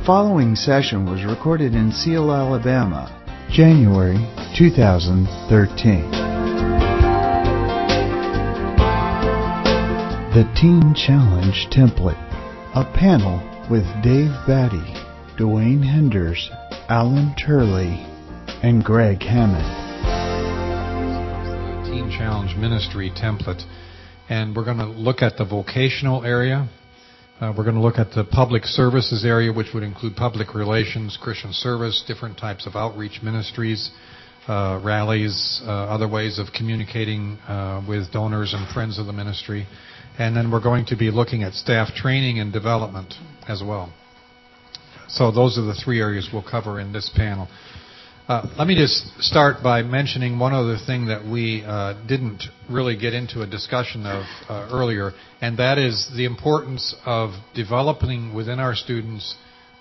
following session was recorded in Seal, Alabama, January 2013. The Teen Challenge Template. A panel with Dave Batty, Dwayne Henders, Alan Turley, and Greg Hammond. Teen Challenge Ministry Template. And we're going to look at the vocational area. We're going to look at the public services area, which would include public relations, Christian service, different types of outreach ministries, rallies, other ways of communicating with donors and friends of the ministry. And then we're going to be looking at staff training and development as well. So those are the three areas we'll cover in this panel. Let me just start by mentioning one other thing that we didn't really get into a discussion of earlier, and that is the importance of developing within our students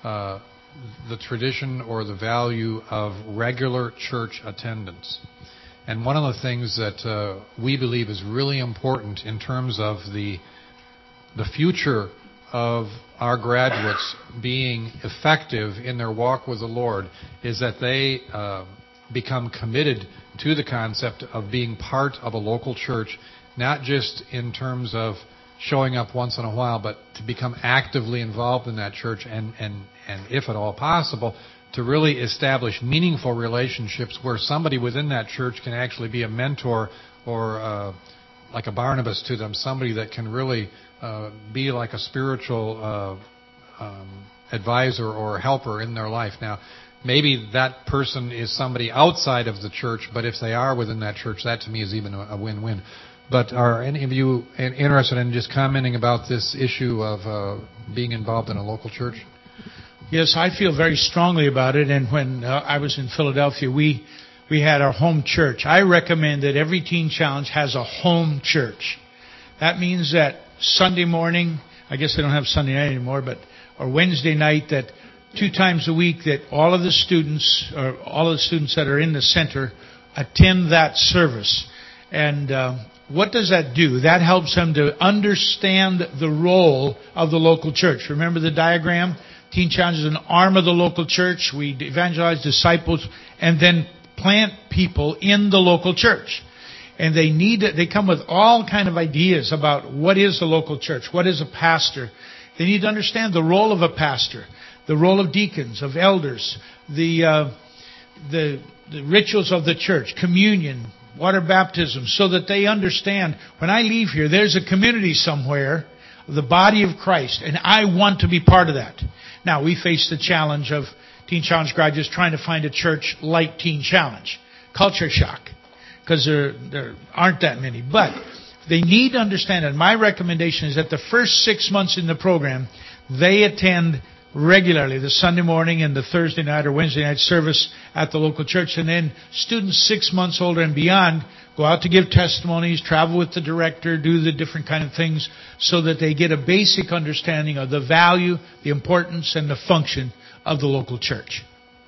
the tradition or the value of regular church attendance. And one of the things that we believe is really important in terms of the future of our graduates being effective in their walk with the Lord is that they become committed to the concept of being part of a local church, not just in terms of showing up once in a while, but to become actively involved in that church and if at all possible, to really establish meaningful relationships where somebody within that church can actually be a mentor or like a Barnabas to them, somebody that can really be like a spiritual advisor or helper in their life. Now, maybe that person is somebody outside of the church, but if they are within that church, that to me is even a win-win. But are any of you interested in just commenting about this issue of being involved in a local church? Yes, I feel very strongly about it. And when I was in Philadelphia, we had our home church. I recommend that every Teen Challenge has a home church. That means that Sunday morning, I guess they don't have Sunday night anymore, or Wednesday night, that 2 times a week that all of the students that are in the center attend that service. And what does that do? That helps them to understand the role of the local church. Remember the diagram? Teen Challenge is an arm of the local church. We evangelize disciples and then plant people in the local church. And they come with all kind of ideas about what is the local church, what is a pastor. They need to understand the role of a pastor, the role of deacons, of elders, the rituals of the church, communion, water baptism, so that they understand, when I leave here, there's a community somewhere, the body of Christ, and I want to be part of that. Now, we face the challenge of Teen Challenge graduates trying to find a church like Teen Challenge. Culture shock, because there aren't that many. But they need to understand, and my recommendation is that the first 6 months in the program, they attend regularly the Sunday morning and the Thursday night or Wednesday night service at the local church. And then students 6 months older and beyond go out to give testimonies, travel with the director, do the different kind of things so that they get a basic understanding of the value, the importance, and the function of the local church.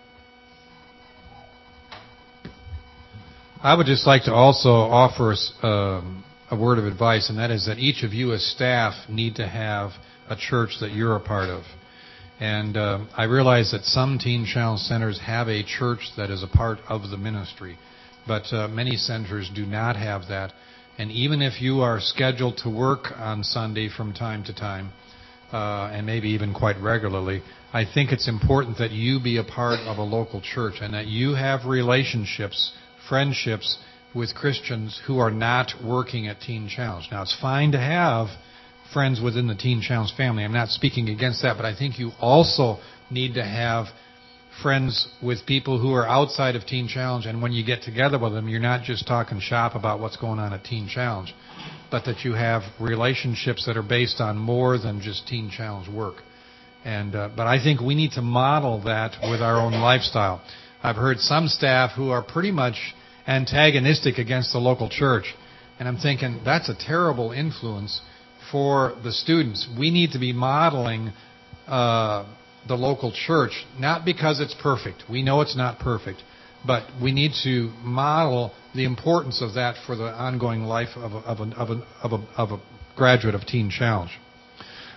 I would just like to also offer a word of advice, and that is that each of you as staff need to have a church that you're a part of. And I realize that some Teen Challenge centers have a church that is a part of the ministry, but many centers do not have that. And even if you are scheduled to work on Sunday from time to time, and maybe even quite regularly, I think it's important that you be a part of a local church and that you have relationships, friendships with Christians who are not working at Teen Challenge. Now, it's fine to have friends within the Teen Challenge family. I'm not speaking against that, but I think you also need to have friends with people who are outside of Teen Challenge, and when you get together with them, you're not just talking shop about what's going on at Teen Challenge, but that you have relationships that are based on more than just Teen Challenge work. And but I think we need to model that with our own lifestyle. I've heard some staff who are pretty much antagonistic against the local church, and I'm thinking that's a terrible influence for the students. We need to be modeling the local church, not because it's perfect. We know it's not perfect, but we need to model the importance of that for the ongoing life of a graduate of Teen Challenge.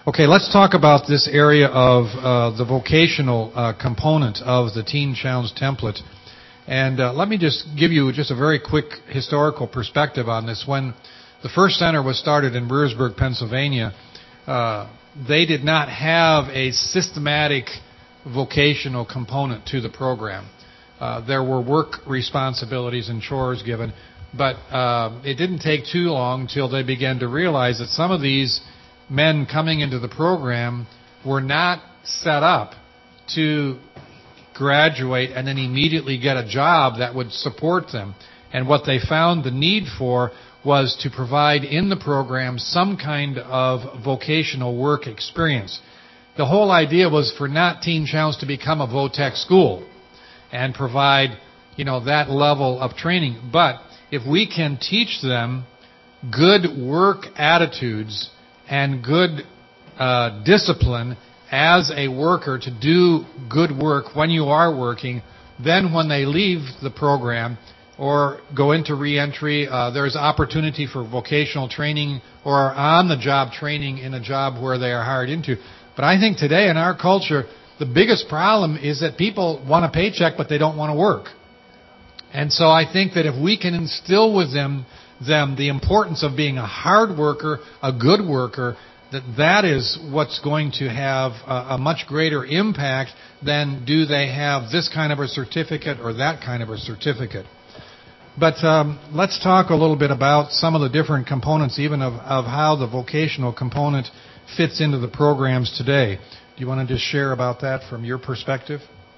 Okay, let's talk about this area of the vocational component of the Teen Challenge template. And let me just give you just a very quick historical perspective on this. When the first center was started in Breersburg, Pennsylvania, they did not have a systematic vocational component to the program. There were work responsibilities and chores given, but it didn't take too long till they began to realize that some of these men coming into the program were not set up to graduate and then immediately get a job that would support them. And what they found the need for was to provide in the program some kind of vocational work experience. The whole idea was for not Teen Challenge to become a VOTEC school and provide, that level of training. But if we can teach them good work attitudes and good discipline as a worker to do good work when you are working, then when they leave the program or go into reentry, there's opportunity for vocational training or on-the-job training in a job where they are hired into. But I think today in our culture, the biggest problem is that people want a paycheck, but they don't want to work. And so I think that if we can instill with them the importance of being a hard worker, a good worker, that is what's going to have a much greater impact than do they have this kind of a certificate or that kind of a certificate. But let's talk a little bit about some of the different components even of how the vocational component fits into the programs today. Do you want to just share about that from your perspective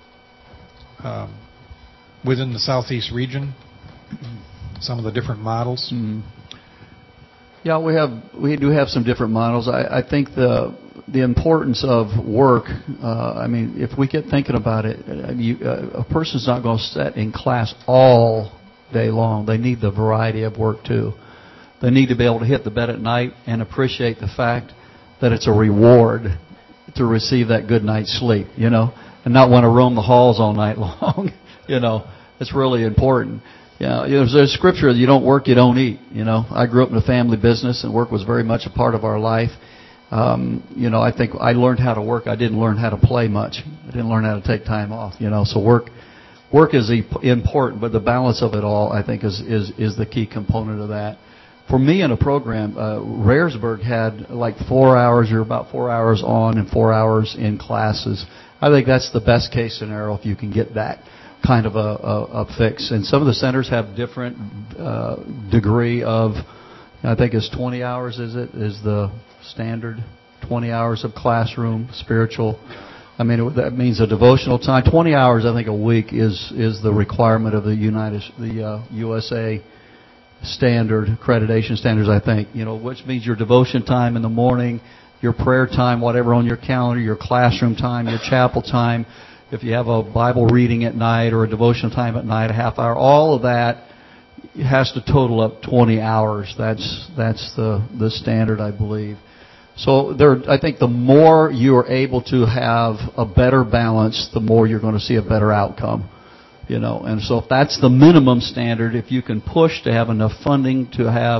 within the Southeast region? Some of the different models? Mm-hmm. Yeah, we do have some different models. I think the importance of work. If we get thinking about it, a person's not going to sit in class all day long. They need the variety of work too. They need to be able to hit the bed at night and appreciate the fact that it's a reward to receive that good night's sleep, and not want to roam the halls all night long. It's really important. There's scripture, you don't work, you don't eat. I grew up in a family business, and work was very much a part of our life. I think I learned how to work. I didn't learn how to play much. I didn't learn how to take time off. So work is important, but the balance of it all, I think, is the key component of that. For me in a program, Raresburg had like 4 hours, or about 4 hours on and 4 hours in classes. I think that's the best case scenario if you can get that kind of a fix. And some of the centers have different degree of, I think it's 20 hours, is the standard, 20 hours of classroom, spiritual. That means a devotional time. 20 hours, I think, a week is the requirement of the USA standard, accreditation standards, I think, which means your devotion time in the morning, your prayer time, whatever on your calendar, your classroom time, your chapel time, if you have a Bible reading at night or a devotional time at night, a half hour, all of that has to total up 20 hours. That's the standard, I believe. So I think the more you are able to have a better balance, the more you're going to see a better outcome. And so if that's the minimum standard, if you can push to have enough funding to have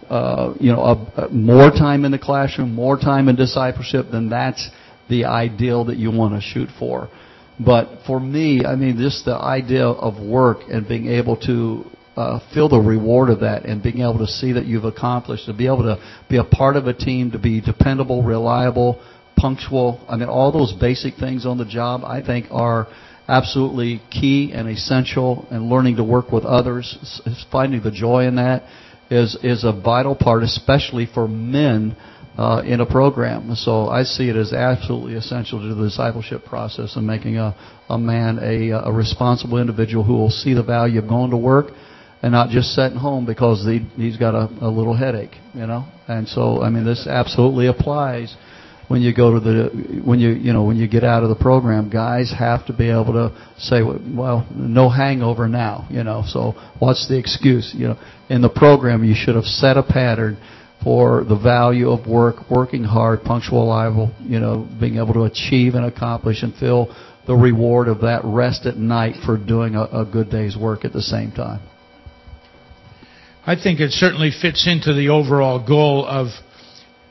more time in the classroom, more time in discipleship, then that's the ideal that you want to shoot for. But for me, just the idea of work and being able to feel the reward of that and being able to see that you've accomplished, to be able to be a part of a team, to be dependable, reliable, punctual. All those basic things on the job, I think, are absolutely key and essential. And learning to work with others, finding the joy in that is a vital part, especially for men in a program. So I see it as absolutely essential to the discipleship process and making a man a responsible individual who will see the value of going to work and not just sitting home because he's got a little headache, And so, this absolutely applies when you go to when you get out of the program. Guys have to be able to say, well, no hangover now, So what's the excuse? In the program, you should have set a pattern for the value of work, working hard, punctual, reliable, being able to achieve and accomplish and feel the reward of that rest at night for doing a good day's work at the same time. I think it certainly fits into the overall goal of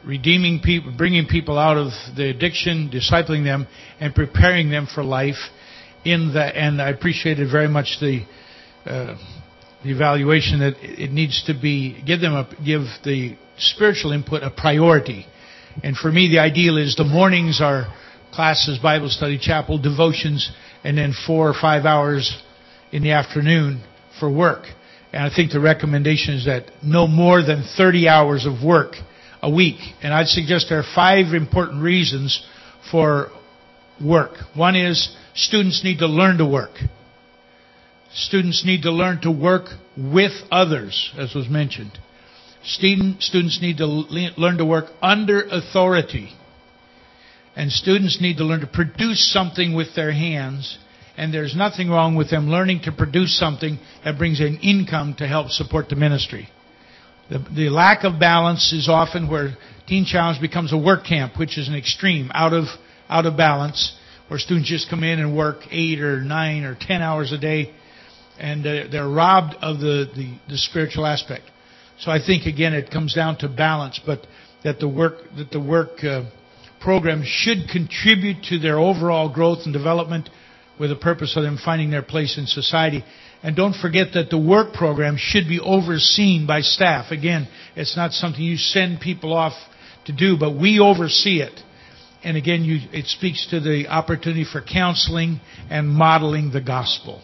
redeeming people, bringing people out of the addiction, discipling them, and preparing them for life. And I appreciated very much the evaluation that it needs to be give the spiritual input a priority. And for me, the ideal is the mornings are classes, Bible study, chapel, devotions, and then 4 or 5 hours in the afternoon for work. And I think the recommendation is that no more than 30 hours of work a week. And I'd suggest there are 5 important reasons for work. One is students need to learn to work. Students need to learn to work with others, as was mentioned. Students need to learn to work under authority. And students need to learn to produce something with their hands. And there's nothing wrong with them learning to produce something that brings in income to help support the ministry. The lack of balance is often where Teen Challenge becomes a work camp, which is an extreme, out of balance, where students just come in and work 8 or 9 or 10 hours a day, and they're robbed of the spiritual aspect. So I think, again, it comes down to balance, but that the work program should contribute to their overall growth and development with the purpose of them finding their place in society. And don't forget that the work program should be overseen by staff. Again, it's not something you send people off to do, but we oversee it. And again, it speaks to the opportunity for counseling and modeling the gospel.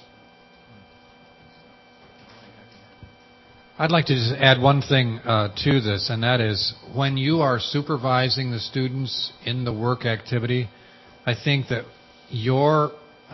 I'd like to just add one thing to this, and that is when you are supervising the students in the work activity, I think that your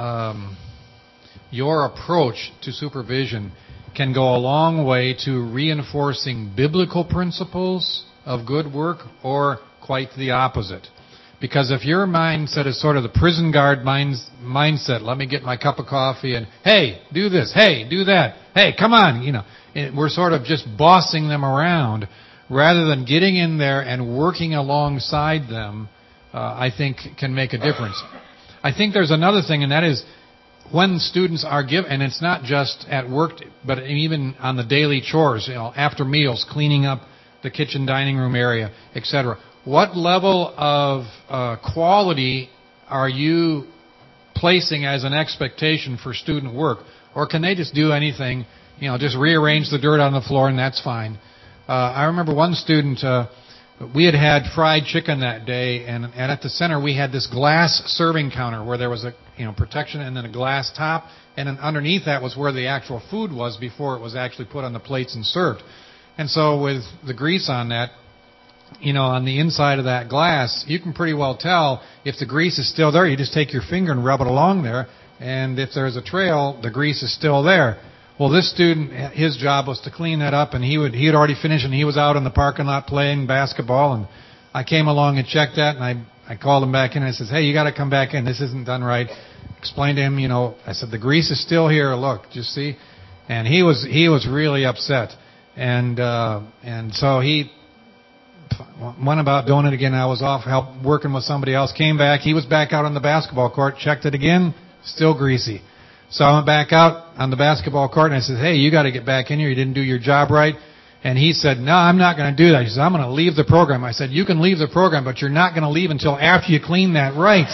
approach to supervision can go a long way to reinforcing biblical principles of good work, or quite the opposite. Because if your mindset is sort of the prison guard mindset, let me get my cup of coffee and, hey, do this, hey, do that, hey, come on, we're sort of just bossing them around rather than getting in there and working alongside them, I think can make a difference. I think there's another thing, and that is when students are given, and it's not just at work, but even on the daily chores, after meals, cleaning up the kitchen dining room area, etc. What level of quality are you placing as an expectation for student work? Or can they just do anything, just rearrange the dirt on the floor and that's fine? I remember one student, we had fried chicken that day, and at the center we had this glass serving counter where there was a protection and then a glass top, and then underneath that was where the actual food was before it was actually put on the plates and served. And so with the grease on that, on the inside of that glass, you can pretty well tell if the grease is still there. You just take your finger and rub it along there, and if there's a trail, the grease is still there. Well, this student, his job was to clean that up, and he had already finished, and he was out in the parking lot playing basketball, and I came along and checked that, and I called him back in, and I said, hey, you got to come back in. This isn't done right. Explained to him, I said, the grease is still here. Look, just see. And he was really upset, and so he went about doing it again. I was off working with somebody else. Came back. He was back out on the basketball court. Checked it again. Still greasy. So I went back out on the basketball court and I said, hey, you got to get back in here. You didn't do your job right. And he said, no, I'm not going to do that. He said, I'm going to leave the program. I said, you can leave the program, but you're not going to leave until after you clean that right.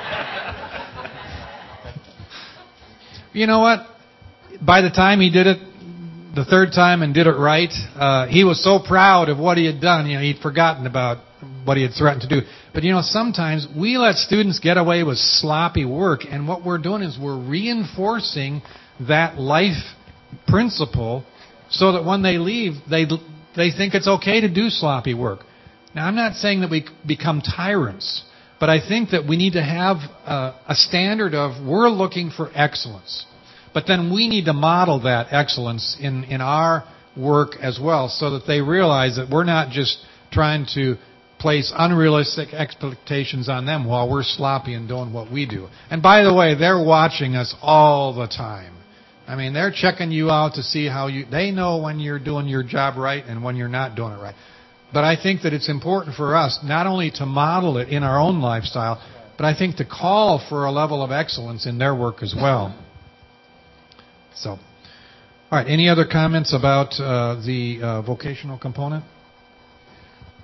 You know what? By the time he did it the third time and did it right, he was so proud of what he had done. He'd forgotten about what he had threatened to do. But sometimes we let students get away with sloppy work, and what we're doing is we're reinforcing that life principle so that when they leave, they think it's okay to do sloppy work. Now, I'm not saying that we become tyrants, but I think that we need to have a standard of we're looking for excellence. But then we need to model that excellence in our work as well, so that they realize that we're not just trying to place unrealistic expectations on them while we're sloppy and doing what we do. And by the way, they're watching us all the time. I mean, they're checking you out to see they know when you're doing your job right and when you're not doing it right. But I think that it's important for us not only to model it in our own lifestyle, but I think to call for a level of excellence in their work as well. So, all right, any other comments about the vocational component?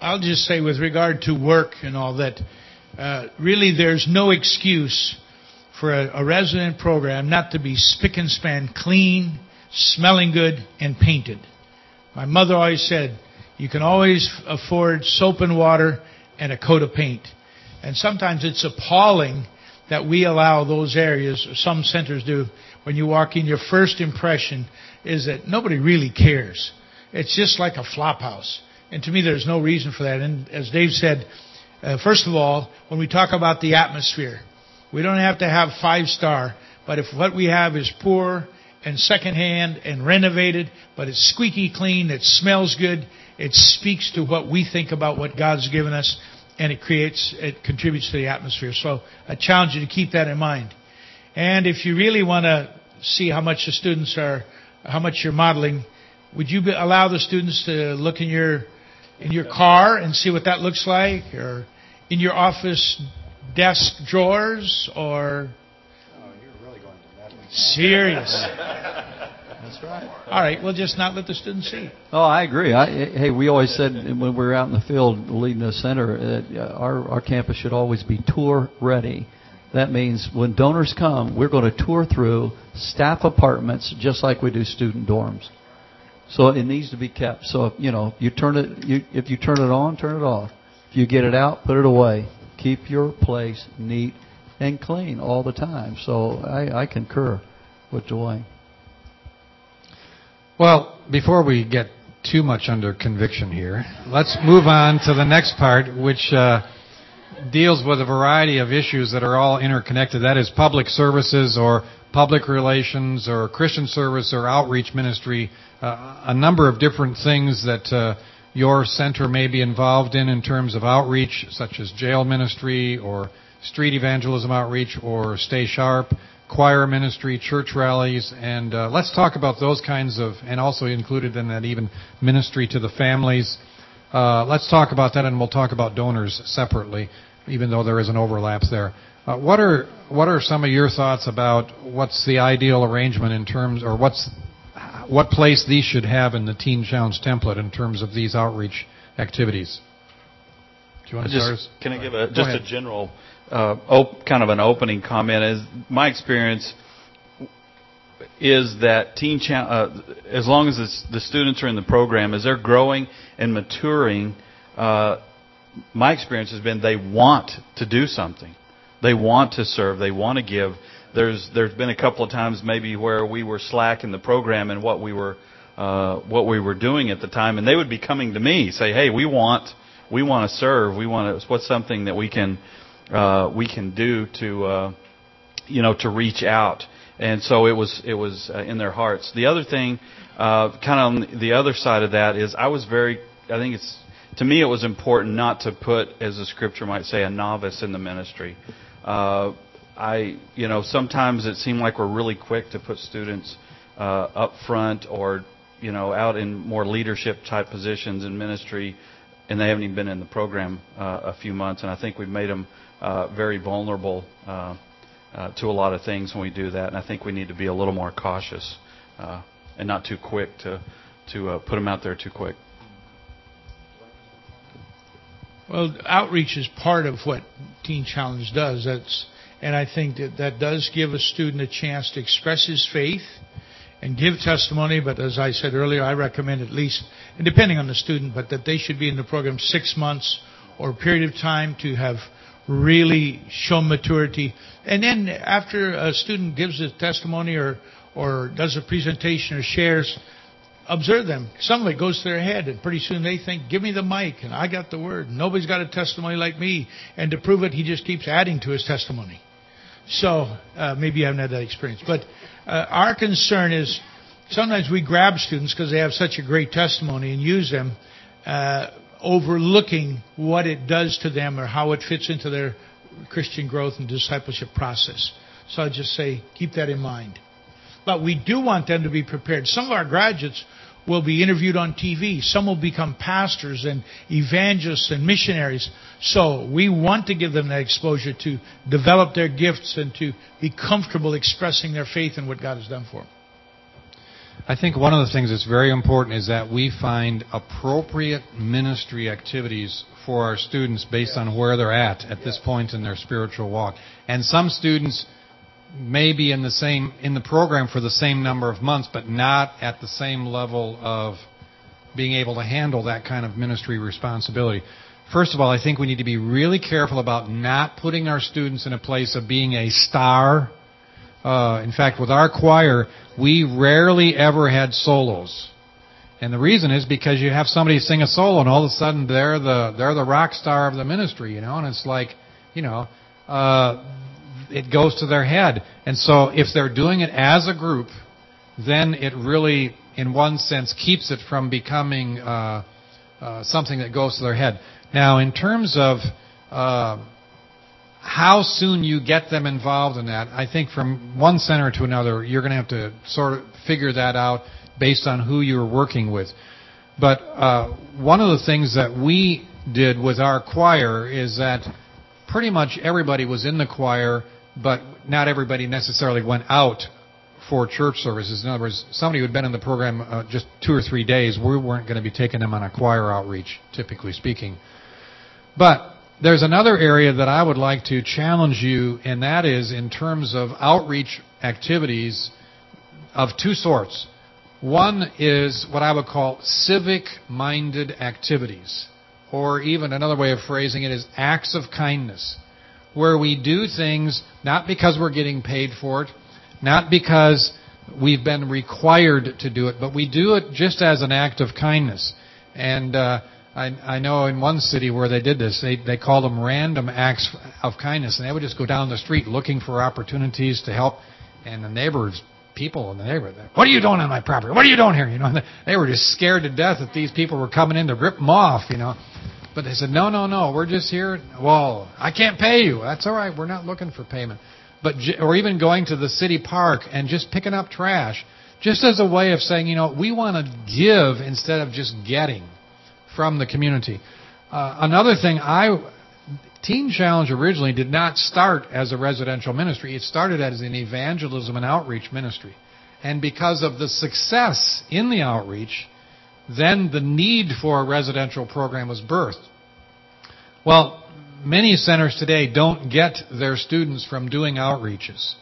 I'll just say with regard to work and all that, really there's no excuse for a resident program not to be spick and span clean, smelling good, and painted. My mother always said, you can always afford soap and water and a coat of paint. And sometimes it's appalling that we allow those areas, or some centers do, when you walk in, your first impression is that nobody really cares. It's just like a flop house. And to me, there's no reason for that. And as Dave said, first of all, when we talk about the atmosphere, we don't have to have 5-star, but if what we have is poor and secondhand and renovated, but it's squeaky clean, it smells good, it speaks to what we think about what God's given us, and it contributes to the atmosphere. So I challenge you to keep that in mind. And if you really want to see how much the students are, how much you're modeling, would you allow the students to look in your car and see what that looks like, or in your office desk drawers, or? Oh, you're really going to that. Serious. That's right. All right, we'll just not let the students see. Oh, I agree. Hey, we always said when we were out in the field leading the center, our campus should always be tour ready. That means when donors come, we're going to tour through staff apartments just like we do student dorms. So it needs to be kept. So if you turn it on, turn it off. If you get it out, put it away. Keep your place neat and clean all the time. So I concur with Dwayne. Well, before we get too much under conviction here, let's move on to the next part, which deals with a variety of issues that are all interconnected. That is public services or public relations or Christian service or outreach ministry, a number of different things that your center may be involved in terms of outreach, such as jail ministry or street evangelism outreach or Stay Sharp, choir ministry, church rallies, and let's talk about those kinds of, and also included in that even ministry to the families. Let's talk about that, and we'll talk about donors separately, even though there is an overlap there. What are some of your thoughts about what's the ideal arrangement in terms, or what place these should have in the Teen Challenge template in terms of these outreach activities? Do you want to start? Can I give a general kind of an opening comment? Is my experience is that as long as the students are in the program, as they're growing and maturing, my experience has been they want to do something. They want to serve. They want to give. There's been a couple of times maybe where we were slack in the program and what we were doing at the time, and they would be coming to me, say, "Hey, we want to serve. What's something that we can do to reach out?" And so it was in their hearts. The other thing, kind of on the other side of that, is to me it was important not to put, as the scripture might say, a novice in the ministry. Sometimes it seemed like we're really quick to put students up front or out in more leadership type positions in ministry, and they haven't even been in the program a few months. And I think we've made them very vulnerable to a lot of things when we do that. And I think we need to be a little more cautious and not too quick to put them out there too quick. Well, outreach is part of what Teen Challenge does. And I think that does give a student a chance to express his faith and give testimony. But as I said earlier, I recommend at least, and depending on the student, but that they should be in the program 6 months or a period of time to have really shown maturity. And then after a student gives a testimony or does a presentation or shares, observe them. Some of it goes to their head, and pretty soon they think, give me the mic, and I got the word. Nobody's got a testimony like me. And to prove it, he just keeps adding to his testimony. So maybe you haven't had that experience. But our concern is sometimes we grab students because they have such a great testimony and use them, overlooking what it does to them or how it fits into their Christian growth and discipleship process. So I just say, keep that in mind. But we do want them to be prepared. Some of our graduates will be interviewed on TV. Some will become pastors and evangelists and missionaries. So we want to give them that exposure to develop their gifts and to be comfortable expressing their faith in what God has done for them. I think one of the things that's very important is that we find appropriate ministry activities for our students based on where they're at this point in their spiritual walk. And some students may be in the program for the same number of months, but not at the same level of being able to handle that kind of ministry responsibility. First of all, I think we need to be really careful about not putting our students in a place of being a star. In fact, with our choir, we rarely ever had solos. And the reason is because you have somebody sing a solo and all of a sudden they're the rock star of the ministry, and it's like, it goes to their head. And so if they're doing it as a group, then it really, in one sense, keeps it from becoming something that goes to their head. Now, in terms of how soon you get them involved in that, I think from one center to another, you're going to have to sort of figure that out based on who you're working with. But one of the things that we did with our choir is that pretty much everybody was in the choir, but not everybody necessarily went out for church services. In other words, somebody who had been in the program just 2 or 3 days, we weren't going to be taking them on a choir outreach, typically speaking. But there's another area that I would like to challenge you, and that is in terms of outreach activities of two sorts. One is what I would call civic-minded activities, or even another way of phrasing it is acts of kindness, where we do things not because we're getting paid for it, not because we've been required to do it, but we do it just as an act of kindness. And I know in one city where they did this, they called them random acts of kindness, and they would just go down the street looking for opportunities to help, and the neighbors, people in the neighborhood, what are you doing on my property? What are you doing here? They were just scared to death that these people were coming in to rip them off, But they said, no, we're just here. Well, I can't pay you. That's all right. We're not looking for payment. Or even going to the city park and just picking up trash, just as a way of saying, we want to give instead of just getting from the community. Another thing, Teen Challenge originally did not start as a residential ministry. It started as an evangelism and outreach ministry. And because of the success in the outreach, then the need for a residential program was birthed. Well, many centers today don't get their students from doing outreaches.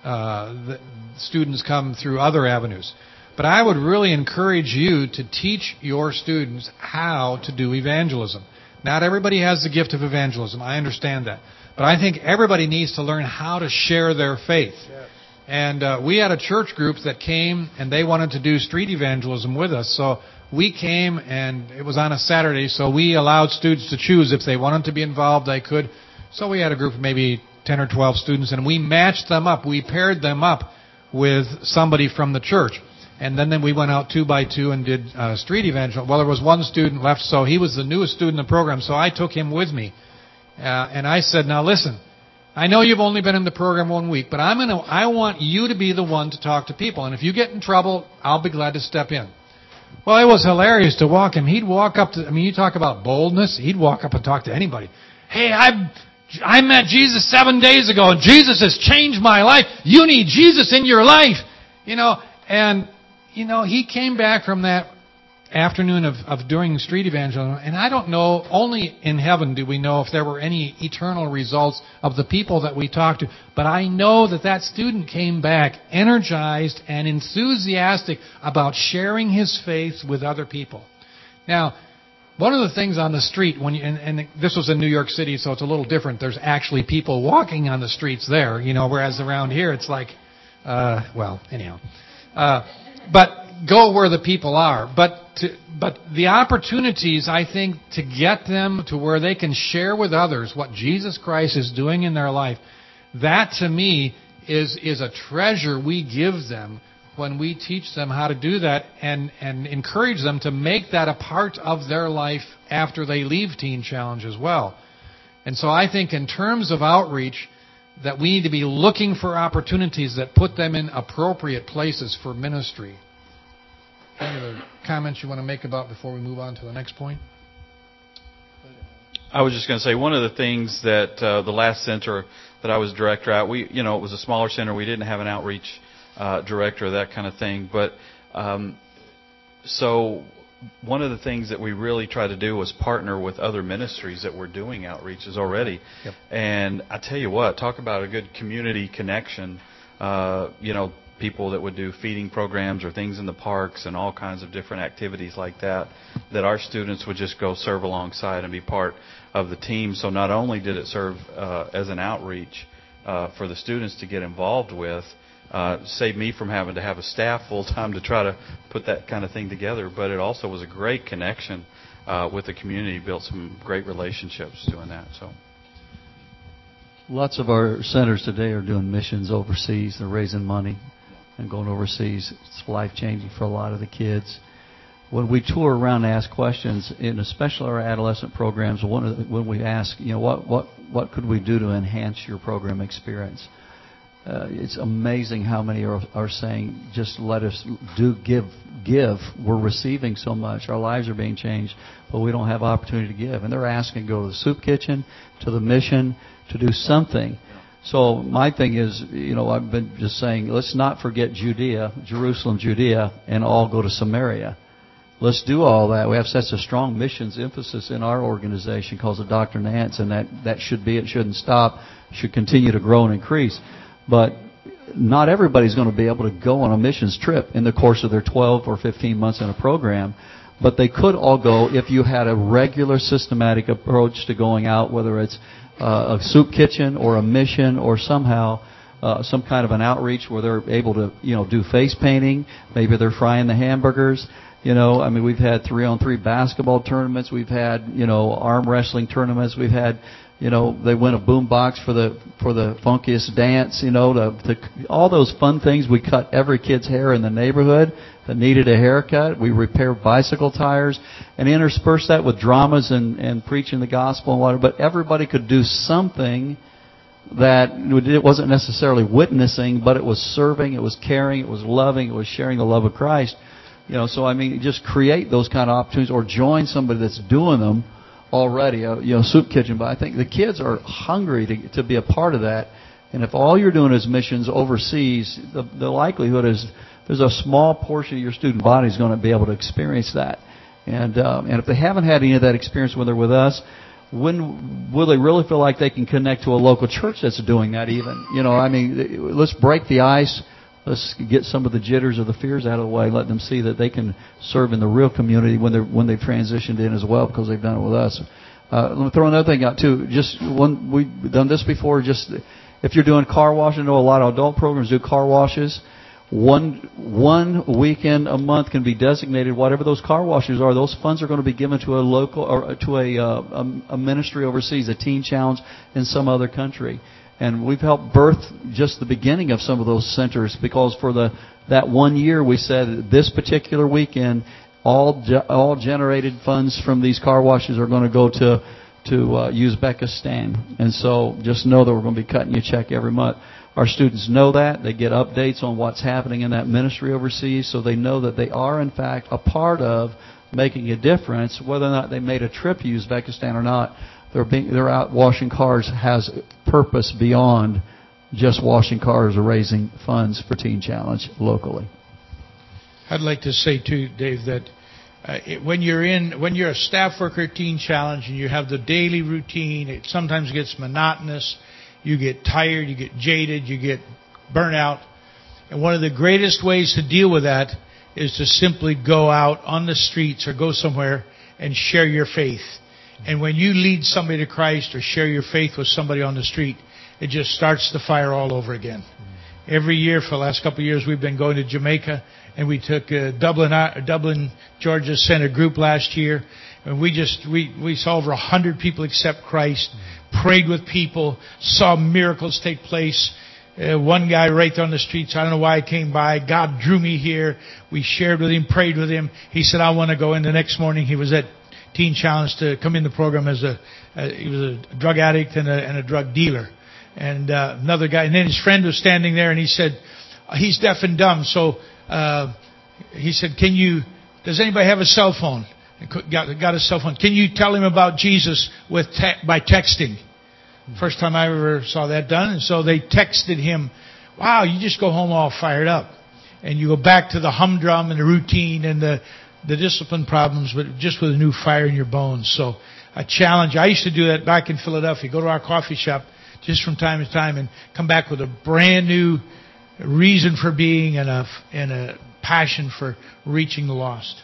The students come through other avenues. But I would really encourage you to teach your students how to do evangelism. Not everybody has the gift of evangelism. I understand that. But I think everybody needs to learn how to share their faith. Yes. And we had a church group that came, and they wanted to do street evangelism with us. So we came, and it was on a Saturday, so we allowed students to choose. If they wanted to be involved, they could. So we had a group of maybe 10 or 12 students, and we matched them up. We paired them up with somebody from the church. And then we went out 2 by 2 and did street evangelism. Well, there was one student left, so he was the newest student in the program, so I took him with me. And I said, now listen, I know you've only been in the program 1 week, but I want you to be the one to talk to people. And if you get in trouble, I'll be glad to step in. Well, it was hilarious to walk him. He'd walk up to, you talk about boldness, he'd walk up and talk to anybody. Hey, I met Jesus 7 days ago, and Jesus has changed my life. You need Jesus in your life. He came back from that afternoon of doing street evangelism, and I don't know, only in heaven do we know if there were any eternal results of the people that we talked to, but I know that student came back energized and enthusiastic about sharing his faith with other people. Now, one of the things on the street, and this was in New York City, so it's a little different. There's actually people walking on the streets there, whereas around here it's like, but go where the people are. But the opportunities, I think, to get them to where they can share with others what Jesus Christ is doing in their life, that to me is a treasure we give them when we teach them how to do that and encourage them to make that a part of their life after they leave Teen Challenge as well. And so I think in terms of outreach, that we need to be looking for opportunities that put them in appropriate places for ministry. Any other comments you want to make about before we move on to the next point? I was just going to say, one of the things that the last center that I was director at, it was a smaller center. We didn't have an outreach director, that kind of thing. But So one of the things that we really try to do was partner with other ministries that were doing outreaches already. Yep. And I tell you what, talk about a good community connection. People that would do feeding programs or things in the parks and all kinds of different activities like that our students would just go serve alongside and be part of the team. So not only did it serve as an outreach for the students to get involved with, saved me from having to have a staff full time to try to put that kind of thing together, but it also was a great connection with the community, built some great relationships doing that. So. Lots of our centers today are doing missions overseas. They're raising money and going overseas. It's life-changing for a lot of the kids. When we tour around and ask questions, and especially our adolescent programs, when we ask, what could we do to enhance your program experience? It's amazing how many are saying, just let us give. We're receiving so much. Our lives are being changed, but we don't have opportunity to give. And they're asking to go to the soup kitchen, to the mission, to do something. So my thing is, I've been just saying, let's not forget Jerusalem, Judea, and all go to Samaria. Let's do all that. We have such a strong missions emphasis in our organization called the Dr. Nance, and that should be, it shouldn't stop, should continue to grow and increase. But not everybody's going to be able to go on a missions trip in the course of their 12 or 15 months in a program. But they could all go if you had a regular systematic approach to going out, whether it's a soup kitchen or a mission or somehow some kind of an outreach where they're able to, do face painting. Maybe they're frying the hamburgers. We've had 3-on-3 basketball tournaments. We've had, arm wrestling tournaments. We've had, they win a boom box for the funkiest dance, all those fun things. We cut every kid's hair in the neighborhood that needed a haircut. We repair bicycle tires and intersperse that with dramas and preaching the gospel and whatever. But everybody could do something that it wasn't necessarily witnessing, but it was serving, it was caring, it was loving, it was sharing the love of Christ. Just create those kind of opportunities or join somebody that's doing them already, soup kitchen. But I think the kids are hungry to be a part of that. And if all you're doing is missions overseas, the likelihood is there's a small portion of your student body is going to be able to experience that. And if they haven't had any of that experience when they're with us, when will they really feel like they can connect to a local church that's doing that even? Let's break the ice. Let's get some of the jitters or the fears out of the way. Let them see that they can serve in the real community when they've transitioned in as well, because they've done it with us. Let me throw another thing out too. We've done this before. Just if you're doing car washing, I know a lot of adult programs do car washes. One weekend a month can be designated. Whatever those car washes are, those funds are going to be given to a local or to a ministry overseas, a teen challenge in some other country. And we've helped birth just the beginning of some of those centers, because for that 1 year we said this particular weekend all generated funds from these car washes are going to go to Uzbekistan. And so just know that we're going to be cutting you a check every month. Our students know that. They get updates on what's happening in that ministry overseas, so they know that they are in fact a part of making a difference. Whether or not they made a trip to Uzbekistan or not, they're out washing cars has purpose beyond just washing cars or raising funds for Teen Challenge locally. I'd like to say too, Dave, that when you're a staff worker at Teen Challenge and you have the daily routine, it sometimes gets monotonous. You get tired, you get jaded, you get burnt out. And one of the greatest ways to deal with that is to simply go out on the streets or go somewhere and share your faith. And when you lead somebody to Christ or share your faith with somebody on the street, it just starts the fire all over again. Every year for the last couple of years, we've been going to Jamaica, and we took Dublin, Georgia, sent a group last year, and we saw over 100 people accept Christ, prayed with people, saw miracles take place. One guy right there on the streets, I don't know why I came by. God drew me here. We shared with him, prayed with him. He said, I want to go in. The next morning, he was at Teen Challenge to come in the program as he was a drug addict and a drug dealer. And another guy, and then his friend was standing there, and he said, he's deaf and dumb. So he said, does anybody have a cell phone? Got a cell phone. Can you tell him about Jesus by texting? First time I ever saw that done. And so they texted him, wow, you just go home all fired up. and you go back to the humdrum and the routine and the discipline problems, but just with a new fire in your bones. So a challenge. I used to do that back in Philadelphia. Go to our coffee shop just from time to time and come back with a brand new reason for being and a passion for reaching the lost.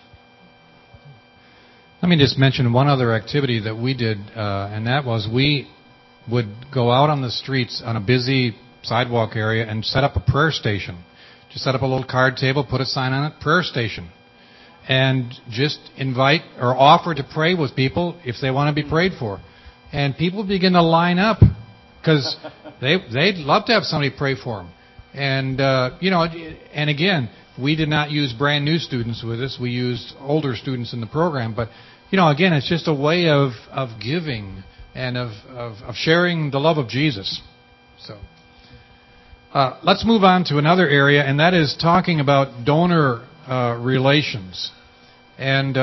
Let me just mention one other activity that we did, and that was we would go out on the streets on a busy sidewalk area and set up a prayer station. Just set up a little card table, put a sign on it, prayer station. And just invite or offer to pray with people if they want to be prayed for. And people begin to line up because they'd love to have somebody pray for them. And, and again, we did not use brand new students with us. We used older students in the program. But, again, it's just a way of giving and of sharing the love of Jesus. So let's move on to another area, and that is talking about donor relations. And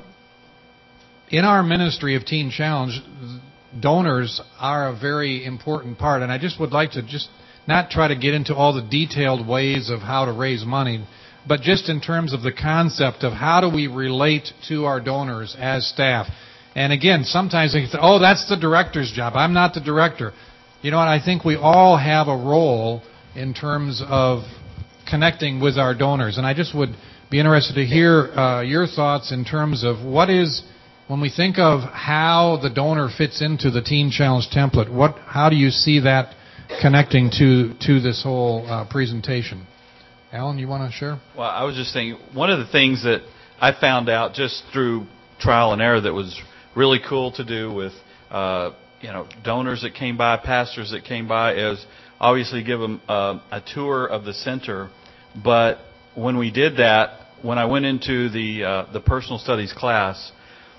in our ministry of Teen Challenge, donors are a very important part. And I just would like to just not try to get into all the detailed ways of how to raise money, but just in terms of the concept of how do we relate to our donors as staff. And again, sometimes they say, oh, that's the director's job. I'm not the director. You know what? I think we all have a role in terms of connecting with our donors. And I just would be interested to hear your thoughts in terms of what is, when we think of how the donor fits into the Teen Challenge template, how do you see that connecting to this whole presentation? Alan, you want to share? Well, I was just thinking, one of the things that I found out just through trial and error that was really cool to do with donors that came by, pastors that came by, is obviously give them a tour of the center. But when we did that, when I went into the personal studies class,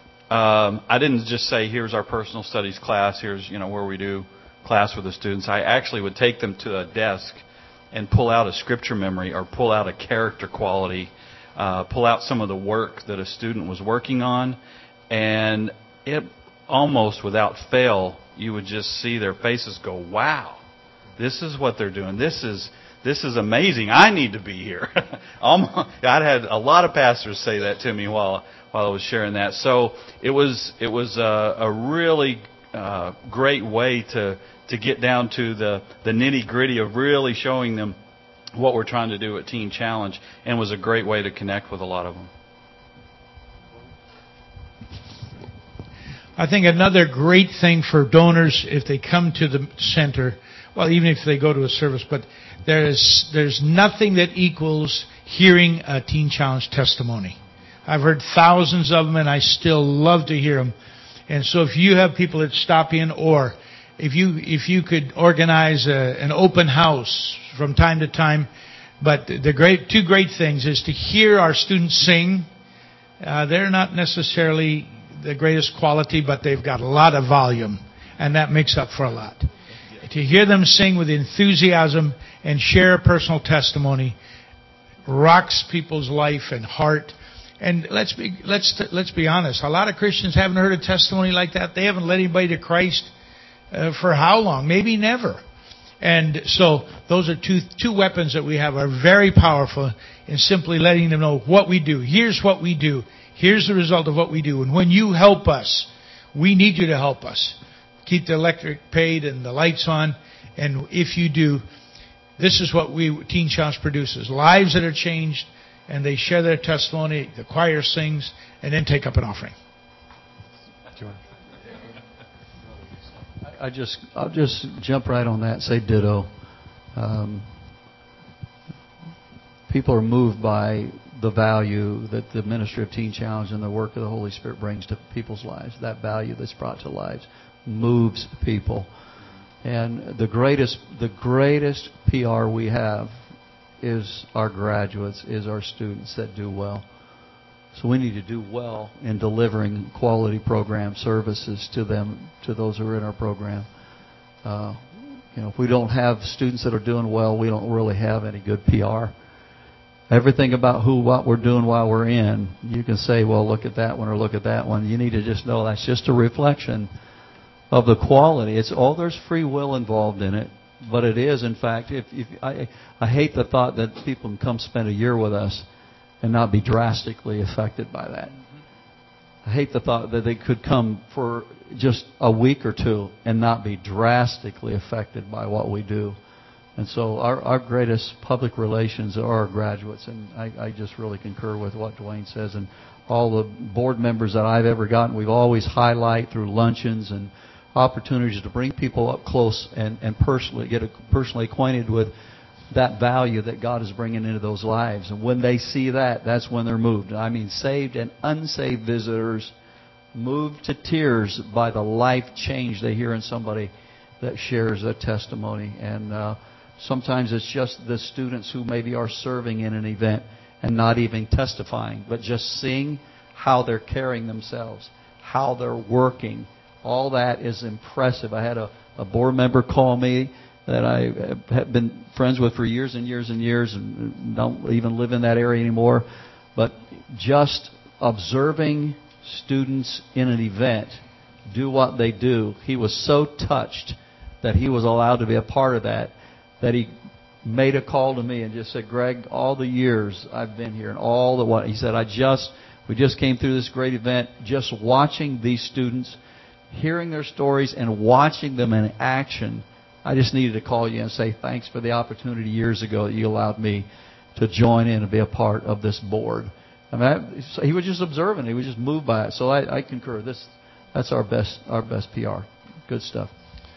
I didn't just say, here's our personal studies class, here's where we do class with the students. I actually would take them to a desk and pull out a scripture memory or pull out a character quality, pull out some of the work that a student was working on, and it almost without fail, you would just see their faces go, wow, this is what they're doing. This is amazing. I need to be here. I'd had a lot of pastors say that to me while I was sharing that. So it was a really great way to get down to the nitty-gritty of really showing them what we're trying to do at Teen Challenge, and was a great way to connect with a lot of them. I think another great thing for donors, if they come to the center, well, even if they go to a service, but there's nothing that equals hearing a Teen Challenge testimony. I've heard thousands of them, and I still love to hear them. And so if you have people that stop in, or if you could organize an open house from time to time, but the two great things is to hear our students sing. They're not necessarily the greatest quality, but they've got a lot of volume, and that makes up for a lot. To hear them sing with enthusiasm and share a personal testimony rocks people's life and heart. And let's be honest. A lot of Christians haven't heard a testimony like that. They haven't led anybody to Christ for how long? Maybe never. And so those are two weapons that we have are very powerful in simply letting them know what we do. Here's what we do. Here's the result of what we do. And when you help us, we need you to help us. Keep the electric paid and the lights on. And if you do, this is what Teen Challenge produces. Lives that are changed, and they share their testimony, the choir sings, and then take up an offering. I'll just jump right on that and say ditto. People are moved by the value that the ministry of Teen Challenge and the work of the Holy Spirit brings to people's lives. That value that's brought to lives moves people. And the greatest PR we have is our graduates, is our students that do well. So we need to do well in delivering quality program services to them, to those who are in our program. If we don't have students that are doing well, we don't really have any good PR. Everything about what we're doing while we're in, you can say, well, look at that one or look at that one. You need to just know that's just a reflection of the quality. There's free will involved in it. But it is, in fact, I hate the thought that people can come spend a year with us and not be drastically affected by that. I hate the thought that they could come for just a week or two and not be drastically affected by what we do. And so our greatest public relations are our graduates, and I just really concur with what Dwayne says. And all the board members that I've ever gotten, we've always highlight through luncheons and opportunities to bring people up close and personally get personally acquainted with that value that God is bringing into those lives. And when they see that, that's when they're moved. I mean, saved and unsaved visitors moved to tears by the life change they hear in somebody that shares a testimony. And sometimes it's just the students who maybe are serving in an event and not even testifying, but just seeing how they're carrying themselves, how they're working. All that is impressive. I had a board member call me that I have been friends with for years and years and years and don't even live in that area anymore. But just observing students in an event do what they do, he was so touched that he was allowed to be a part of that he made a call to me and just said, Greg, all the years I've been here and all the what, he said, we just came through this great event, just watching these students, hearing their stories and watching them in action. I just needed to call you and say thanks for the opportunity years ago that you allowed me to join in and be a part of this board. I mean, he was just observing. He was just moved by it. So I concur. That's our best PR. Good stuff.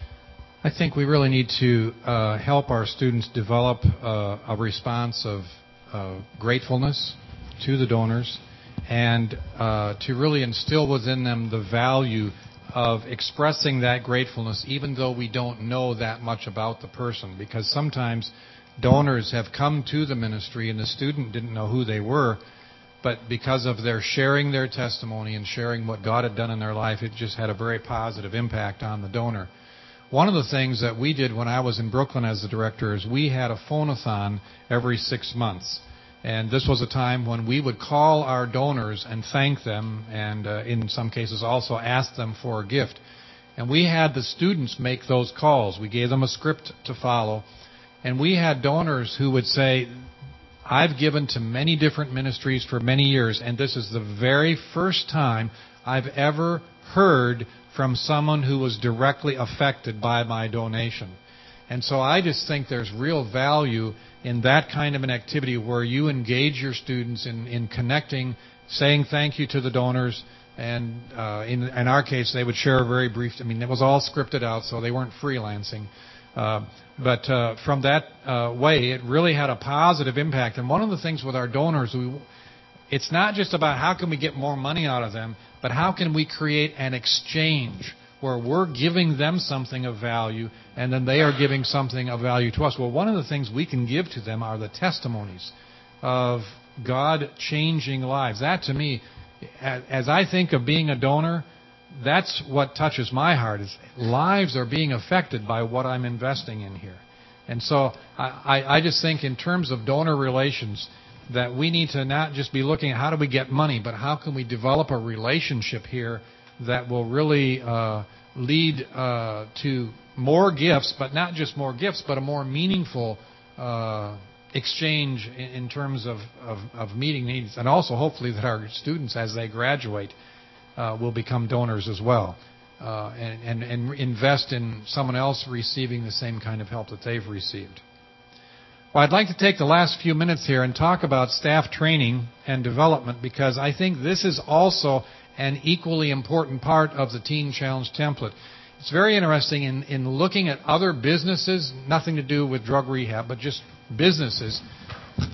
I think we really need to help our students develop a response of gratefulness to the donors and to really instill within them the value of expressing that gratefulness even though we don't know that much about the person. Because sometimes donors have come to the ministry and the student didn't know who they were, but because of their sharing their testimony and sharing what God had done in their life, it just had a very positive impact on the donor. One of the things that we did when I was in Brooklyn as the director is we had a phone-a-thon every 6 months. And this was a time when we would call our donors and thank them and in some cases also ask them for a gift. And we had the students make those calls. We gave them a script to follow. And we had donors who would say, I've given to many different ministries for many years, and this is the very first time I've ever heard from someone who was directly affected by my donation. And so I just think there's real value in that kind of an activity where you engage your students in connecting, saying thank you to the donors, and in our case, they would share a very brief, it was all scripted out, so they weren't freelancing. But from that way, it really had a positive impact. And one of the things with our donors, it's not just about how can we get more money out of them, but how can we create an exchange where we're giving them something of value and then they are giving something of value to us. Well, one of the things we can give to them are the testimonies of God changing lives. That, to me, as I think of being a donor, that's what touches my heart, is lives are being affected by what I'm investing in here. And so I just think in terms of donor relations that we need to not just be looking at how do we get money, but how can we develop a relationship here that will really lead to more gifts, but not just more gifts, but a more meaningful exchange in terms of meeting needs, and also hopefully that our students, as they graduate, will become donors as well and invest in someone else receiving the same kind of help that they've received. Well, I'd like to take the last few minutes here and talk about staff training and development, because I think this is also an equally important part of the Teen Challenge template. It's very interesting in looking at other businesses, nothing to do with drug rehab, but just businesses. In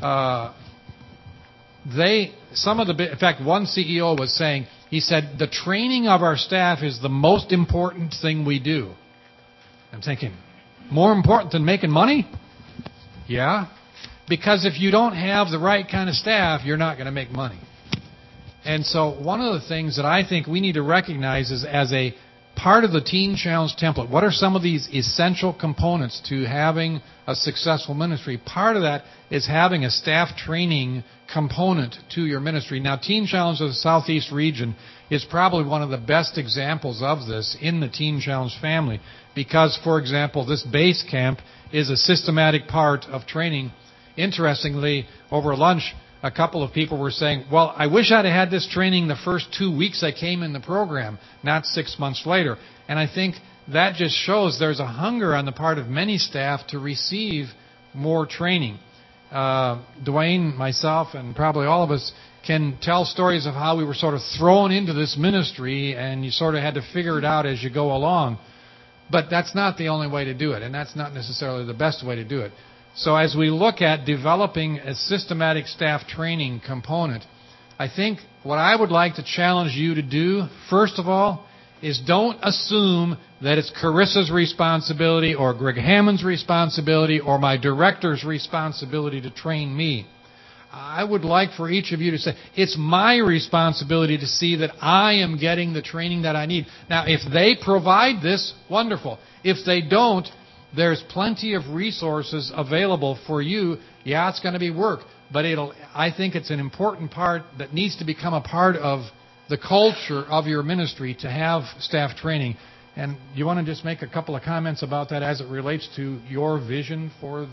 fact, one CEO was saying, he said, the training of our staff is the most important thing we do. I'm thinking, more important than making money? Yeah, because if you don't have the right kind of staff, you're not going to make money. And so one of the things that I think we need to recognize is as a part of the Teen Challenge template. What are some of these essential components to having a successful ministry? Part of that is having a staff training component to your ministry. Now, Teen Challenge of the Southeast region is probably one of the best examples of this in the Teen Challenge family because, for example, this base camp is a systematic part of training. Interestingly, over lunch, a couple of people were saying, well, I wish I'd had this training the first 2 weeks I came in the program, not 6 months later. And I think that just shows there's a hunger on the part of many staff to receive more training. Dwayne, myself, and probably all of us can tell stories of how we were sort of thrown into this ministry and you sort of had to figure it out as you go along. But that's not the only way to do it, and that's not necessarily the best way to do it. So as we look at developing a systematic staff training component, I think what I would like to challenge you to do, first of all, is don't assume that it's Carissa's responsibility or Greg Hammond's responsibility or my director's responsibility to train me. I would like for each of you to say, it's my responsibility to see that I am getting the training that I need. Now, if they provide this, wonderful. If they don't, there's plenty of resources available for you. Yeah, it's going to be work, but I think it's an important part that needs to become a part of the culture of your ministry to have staff training. And you want to just make a couple of comments about that as it relates to your vision for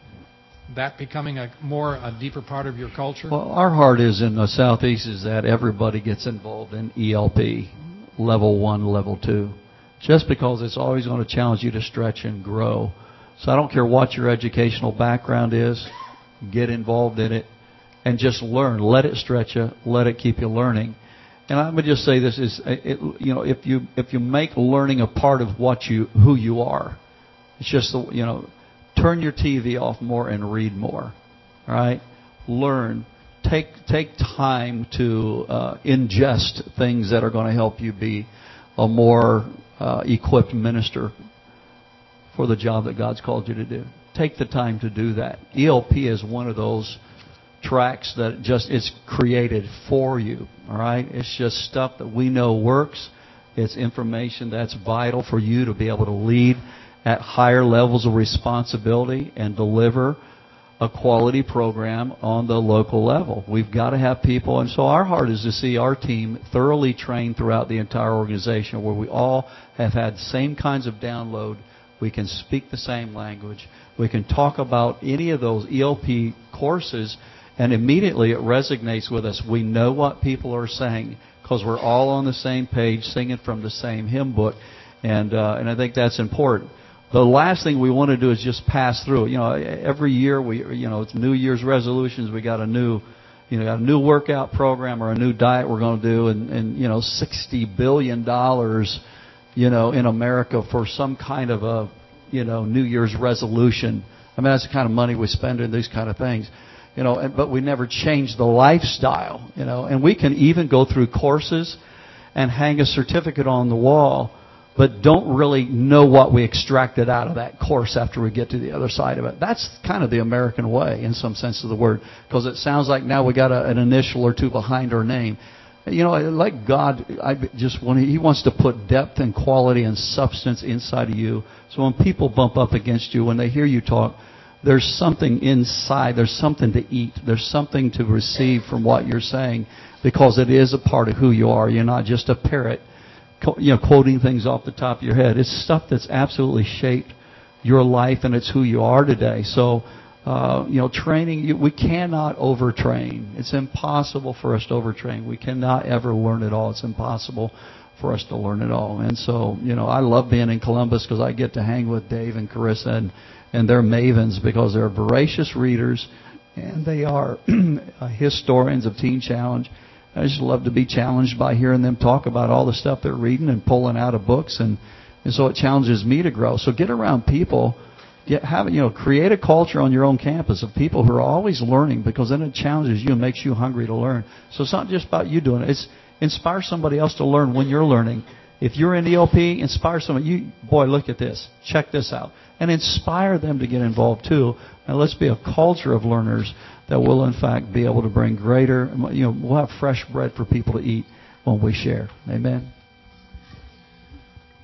that becoming a deeper part of your culture? Well, our heart is in the Southeast is that everybody gets involved in ELP, level 1, level 2, just because it's always going to challenge you to stretch and grow. So I don't care what your educational background is, get involved in it and just learn. Let it stretch you, let it keep you learning. And I would just say this is, if you make learning a part of who you are, it's just turn your TV off more and read more. All right, learn. Take time to ingest things that are going to help you be a more equipped minister for the job that God's called you to do. Take the time to do that. ELP is one of those tracks that just it's created for you. All right, it's just stuff that we know works. It's information that's vital for you to be able to lead at higher levels of responsibility and deliver a quality program on the local level. We've got to have people, and so our heart is to see our team thoroughly trained throughout the entire organization where we all have had the same kinds of download. We can speak the same language. We can talk about any of those ELP courses, and immediately it resonates with us. We know what people are saying because we're all on the same page, singing from the same hymn book, and I think that's important. The last thing we want to do is just pass through. Every year it's New Year's resolutions. We got a new workout program or a new diet we're going to do, and $60 billion, in America for some kind of a, New Year's resolution. I mean, that's the kind of money we spend in these kind of things, but we never change the lifestyle, and we can even go through courses and hang a certificate on the wall, but don't really know what we extracted out of that course after we get to the other side of it. That's kind of the American way in some sense of the word, because it sounds like now we got an initial or two behind our name. Like God, He wants to put depth and quality and substance inside of you. So when people bump up against you, when they hear you talk, there's something inside. There's something to eat. There's something to receive from what you're saying, because it is a part of who you are. You're not just a parrot, quoting things off the top of your head. It's stuff that's absolutely shaped your life, and it's who you are today. So, training, we cannot overtrain. It's impossible for us to overtrain. We cannot ever learn it all. It's impossible for us to learn it all. And so, I love being in Columbus because I get to hang with Dave and Carissa, and they're mavens because they're voracious readers, and they are historians of Teen Challenge. I just love to be challenged by hearing them talk about all the stuff they're reading and pulling out of books, and so it challenges me to grow. So get around people, create a culture on your own campus of people who are always learning, because then it challenges you and makes you hungry to learn. So it's not just about you doing it. It's inspire somebody else to learn when you're learning. If you're in ELP, inspire somebody. Look at this. Check this out. And inspire them to get involved too. And let's be a culture of learners that will, in fact, be able to bring greater, we'll have fresh bread for people to eat when we share. Amen.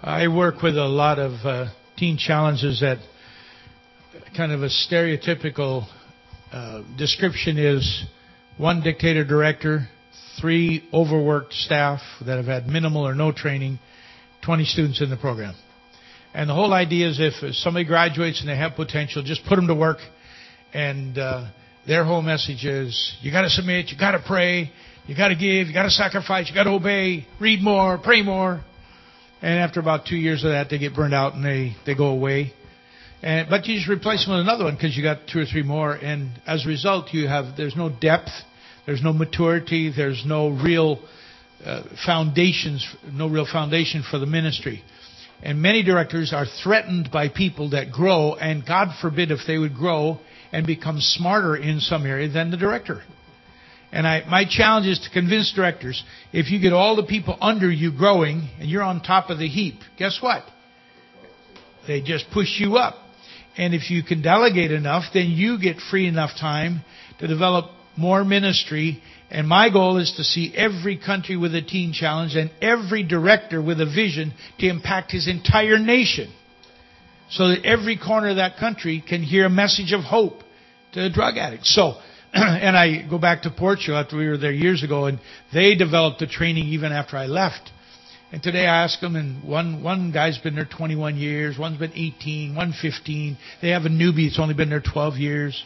I work with a lot of teen challenges that kind of a stereotypical description is one dictator director, 3 overworked staff that have had minimal or no training, 20 students in the program. And the whole idea is if somebody graduates and they have potential, just put them to work. And their whole message is, you got to submit, you got to pray, you got to give, you got to sacrifice, you got to obey, read more, pray more. And after about 2 years of that, they get burned out and they go away. But you just replace them with another one because you got 2 or 3 more. And as a result, there's no depth, there's no maturity, there's no real foundation for the ministry. And many directors are threatened by people that grow, and God forbid if they would grow and become smarter in some area than the director. And my challenge is to convince directors, if you get all the people under you growing and you're on top of the heap, guess what? They just push you up. And if you can delegate enough, then you get free enough time to develop more ministry. And my goal is to see every country with a teen challenge and every director with a vision to impact his entire nation. So that every corner of that country can hear a message of hope to drug addicts. So, and I go back to Portugal after we were there years ago, and they developed the training even after I left. And today I ask them, and one guy's been there 21 years, one's been 18, one 15. They have a newbie that's only been there 12 years.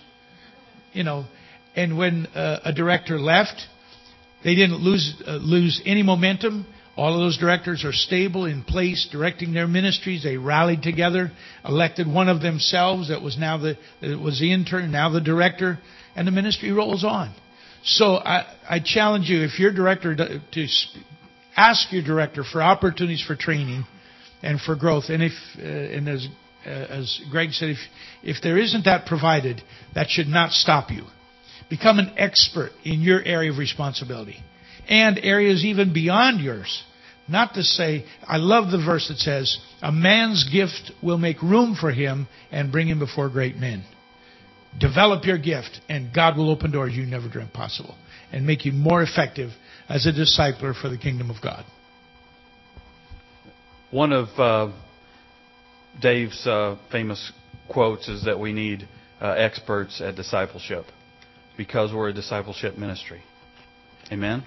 And when a director left, they didn't lose any momentum. All of those directors are stable in place, directing their ministries. They rallied together, elected one of themselves that was the intern, now the director, and the ministry rolls on. So I challenge you, if your director, to ask your director for opportunities for training and for growth. And as Greg said, if there isn't that provided, that should not stop you. Become an expert in your area of responsibility and areas even beyond yours. Not to say, I love the verse that says, a man's gift will make room for him and bring him before great men. Develop your gift and God will open doors you never dreamt possible and make you more effective as a discipler for the kingdom of God. One of Dave's famous quotes is that we need experts at discipleship because we're a discipleship ministry. Amen?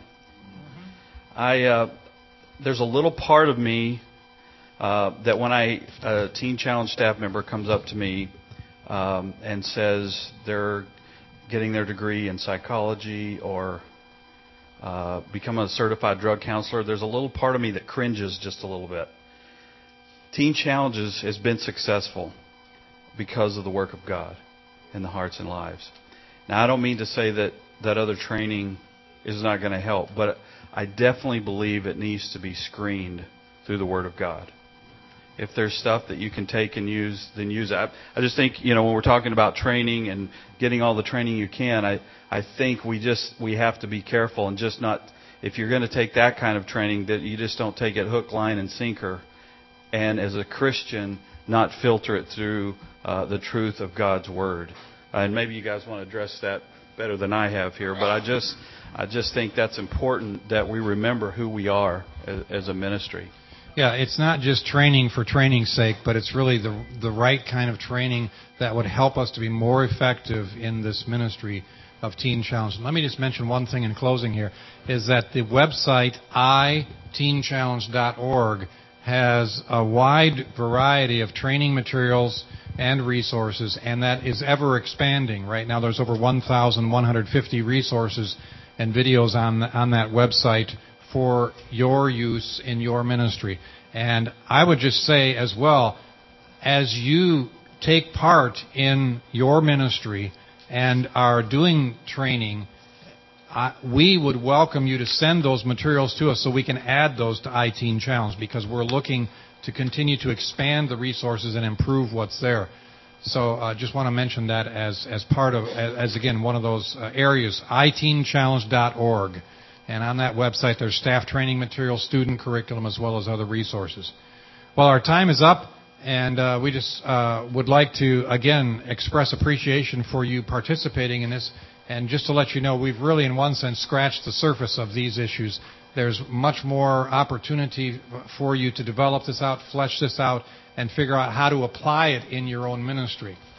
There's a little part of me that when a Teen Challenge staff member comes up to me and says they're getting their degree in psychology or become a certified drug counselor, there's a little part of me that cringes just a little bit. Teen Challenges has been successful because of the work of God in the hearts and lives. Now, I don't mean to say that other training is not going to help, but I definitely believe it needs to be screened through the Word of God. If there's stuff that you can take and use, then use it. I just think, when we're talking about training and getting all the training you can, I think we have to be careful and just not, if you're going to take that kind of training, that you just don't take it hook, line, and sinker, and as a Christian, not filter it through the truth of God's Word. And maybe you guys want to address that better than I have here, but I just think that's important that we remember who we are as a ministry. Yeah, it's not just training for training's sake, but it's really the right kind of training that would help us to be more effective in this ministry of Teen Challenge. Let me just mention one thing in closing here, is that the website iteenchallenge.org has a wide variety of training materials and resources, and that is ever expanding. Right now there's over 1,150 resources and videos on that website for your use in your ministry. And I would just say as well, as you take part in your ministry and are doing training, we would welcome you to send those materials to us so we can add those to iTeen Challenge, because we're looking to continue to expand the resources and improve what's there. So I just want to mention that as part of, as again, one of those areas, iteenchallenge.org. And on that website, there's staff training materials, student curriculum, as well as other resources. Well, our time is up, and we just would like to, again, express appreciation for you participating in this And just to let you know, we've really, in one sense, scratched the surface of these issues. There's much more opportunity for you to develop this out, flesh this out, and figure out how to apply it in your own ministry.